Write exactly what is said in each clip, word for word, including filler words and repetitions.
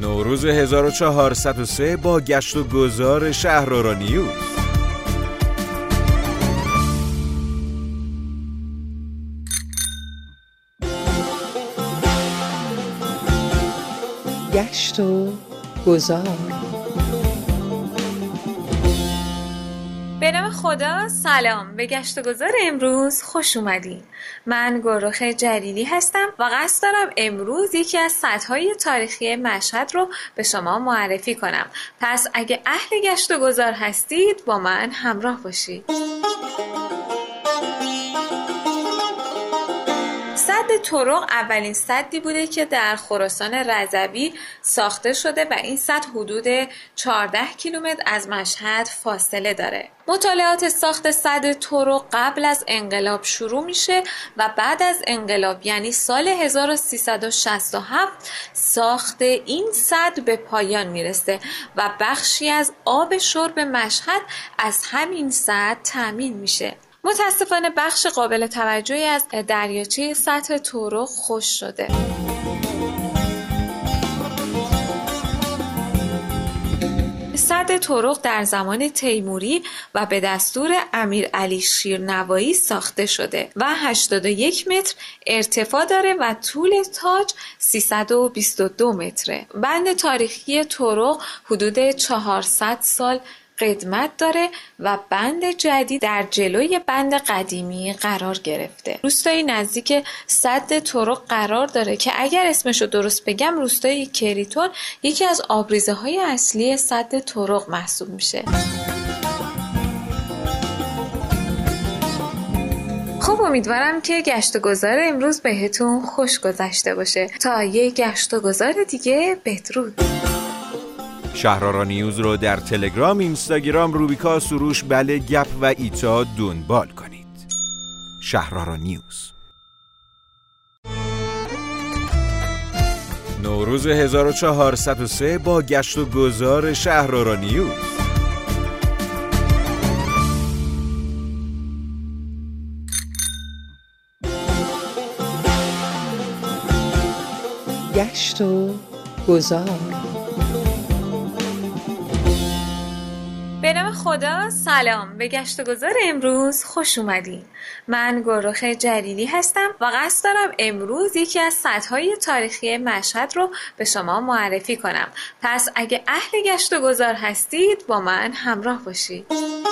نوروز هزار و چهارصد و سه با گشت و گذار شهرآرا نیوز. گشت و گذار. به نام خدا. سلام، به گشت و گذار امروز خوش اومدین. من گروخ جلیلی هستم و قصد دارم امروز یکی از سدهای تاریخی مشهد رو به شما معرفی کنم. پس اگه اهل گشت و گذار هستید با من همراه باشید. سد طرق اولین سدی بوده که در خراسان رضوی ساخته شده و این سد حدود چهارده کیلومتر از مشهد فاصله داره. مطالعات ساخت سد طرق قبل از انقلاب شروع میشه و بعد از انقلاب یعنی سال هزار و سیصد و شصت و هفت ساخت این سد به پایان میرسه و بخشی از آب شرب مشهد از همین سد تامین میشه. متاسفانه بخش قابل توجهی از دریاچه سطح طرق خشک شده. سد طرق در زمان تیموری و به دستور امیرعلی شیرنوایی ساخته شده و هشتاد و یک متر ارتفاع داره و طول تاج سیصد و بیست و دو متره. بند تاریخی طرق حدود چهارصد سال قدمت داره و بند جدید در جلوی بند قدیمی قرار گرفته. روستایی نزدیک سد طرق قرار داره که اگر اسمشو درست بگم روستای کریتون یکی از آبریزه های اصلی سد طرق محسوب میشه. خب امیدوارم که گشت و گذار امروز بهتون خوش گذشته باشه. تا یه گشت و گذار دیگه، بدرود. شهرآرا نیوز رو در تلگرام، اینستاگرام، روبیکا، سروش، بله، گپ و ایتا دنبال کنید. شهرآرا نیوز. نوروز هزار و چهارصد و سه با گشت و گذار شهرآرا نیوز. گشت و گذار. به نام خدا. سلام، به گشت و گذار امروز خوش اومدین. من گروخ جلیلی هستم و قصد دارم امروز یکی از سدهای تاریخی مشهد رو به شما معرفی کنم. پس اگه اهل گشت و گذار هستید با من همراه باشید.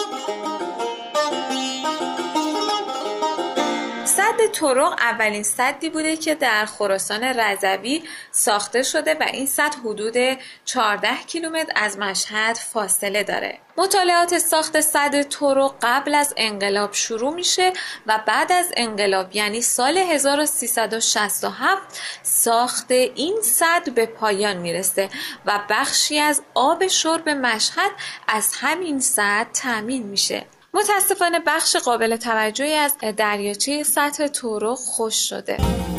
سد طرق اولین سدی بوده که در خراسان رضوی ساخته شده و این سد حدود چهارده کیلومتر از مشهد فاصله داره. مطالعات ساخت سد طرق قبل از انقلاب شروع میشه و بعد از انقلاب یعنی سال هزار و سیصد و شصت و هفت ساخت این سد به پایان میرسه و بخشی از آب شرب مشهد از همین سد تامین میشه. متاسفانه بخش قابل توجهی از دریاچه سطح طرق خشک شده.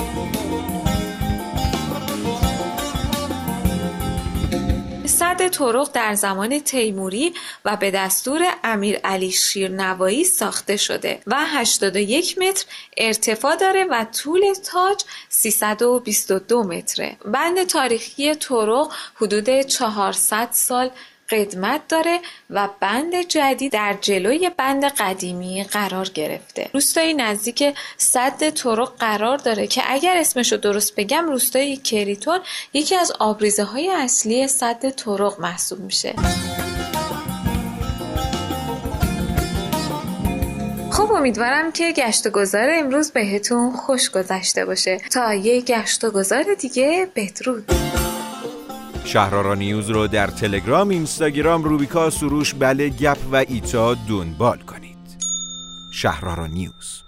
سد طرق در زمان تیموری و به دستور امیرعلی شیرنوایی ساخته شده و هشتاد و یک متر ارتفاع داره و طول تاج سیصد و بیست و دو متره. بند تاریخی طرق حدود چهارصد سال قدمت داره و بند جدید در جلوی بند قدیمی قرار گرفته. روستایی نزدیک سد طرق قرار داره که اگر اسمشو درست بگم روستای کریتون یکی از آبریزه های اصلی سد طرق محسوب میشه. خب امیدوارم که گشت و گذار امروز بهتون خوش گذشته باشه. تا یه گشت و گذار دیگه، بدرود. شهرآرا نیوز رو در تلگرام، اینستاگرام، روبیکا، سروش، بله، گپ و ایتا دنبال کنید. شهرآرا نیوز.